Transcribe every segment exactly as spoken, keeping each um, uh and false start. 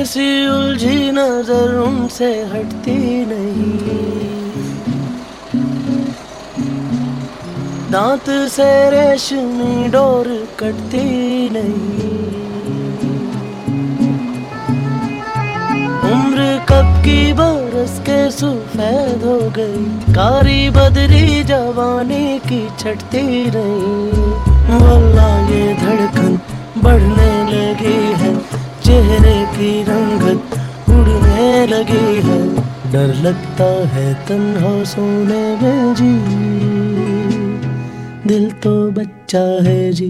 ऐसी उलझी नजर उनसे हटती नहीं, दांत से रेशमी डोर कटती नहीं। उम्र कब की बरस के सफेद हो गई, कारी बदरी जवानी की छटती नहीं। वल्लाह ये धड़कन बढ़ने लगी है, चेहरे की रंगत उड़ने लगी है। डर लगता है तन्हा सोने में जी, दिल तो बच्चा है जी,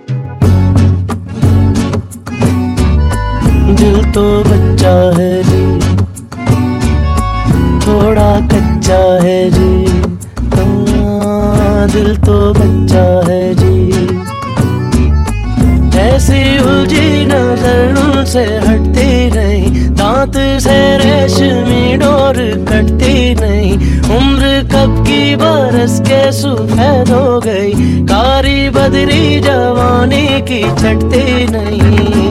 दिल तो बच्चा है जी, थोड़ा कच्चा है जी। हाँ, दिल तो बच्चा है जी। ऐसी उलझी नजर उनसे हटती नहीं, दांत से रेशमी डोर कटती नहीं। उम्र कब की बरस के सफेद हो गई, कारी बदरी जवानी की छटती नहीं।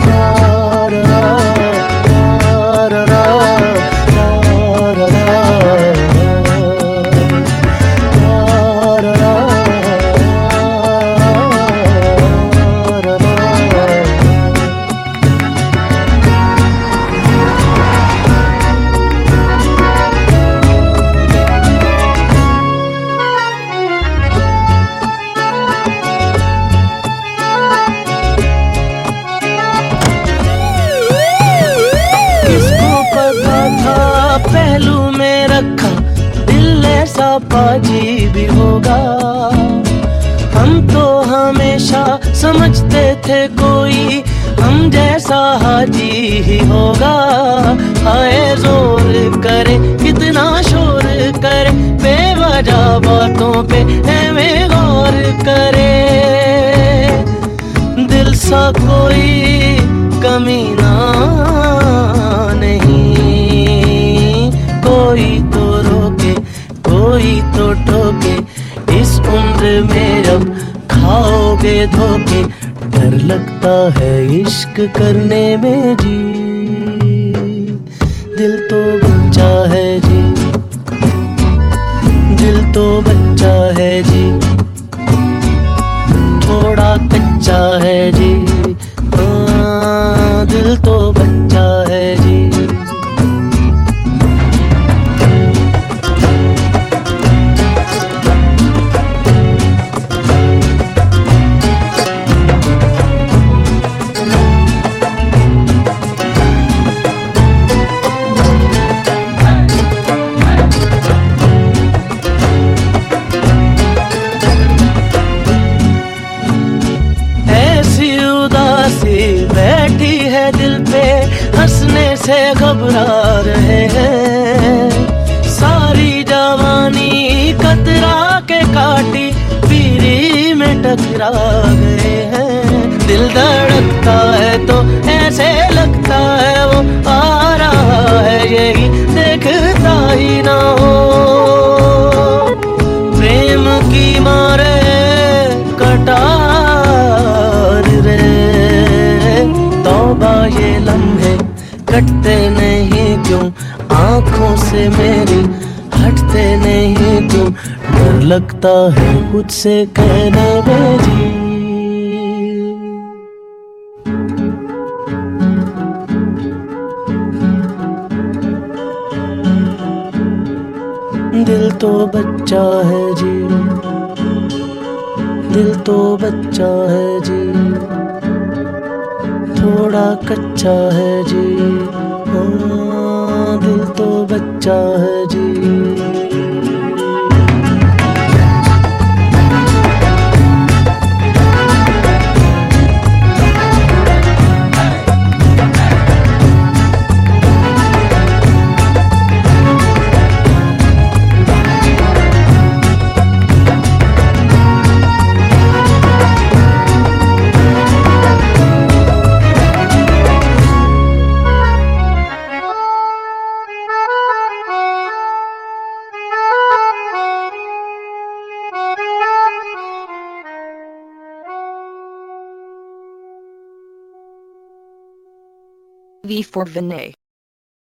पहलू में रखा दिल ऐसा पाजी भी होगा, हम तो हमेशा समझते थे कोई हम जैसा हाजी ही होगा। आए जोर करे कितना शोर करे, बेवजह बातों पे हमें गौर करे। दिल सा कोई कमीना नहीं, कोई तो रोके कोई तो टोके, इस उम्र में अब खाओगे धोखे। डर लगता है इश्क करने में जी, दिल तो बच्चा है जी, दिल तो बच्चा है जी, थोड़ा कच्चा है जी। हाँ, दिल तो बच्चा है जी। बैठी है दिल पे हंसने से घबरा रहे हैं, सारी जवानी कतरा के काटी पीरी में टकरा गए हैं। दिल धड़कता है तो ऐसे लगता है वो आ रहा है, यही देखता ही ना हो। प्रेम की मारे कटार रे, तौबा ये लम्हे कटते नहीं क्यों, आंखों से मेरी हटते नहीं क्यों। डर लगता है खुद से कहने में जी, दिल तो बच्चा है जी, दिल तो बच्चा है जी, थोड़ा कच्चा है जी। हाँ, दिल तो बच्चा है जी। V for Vinay.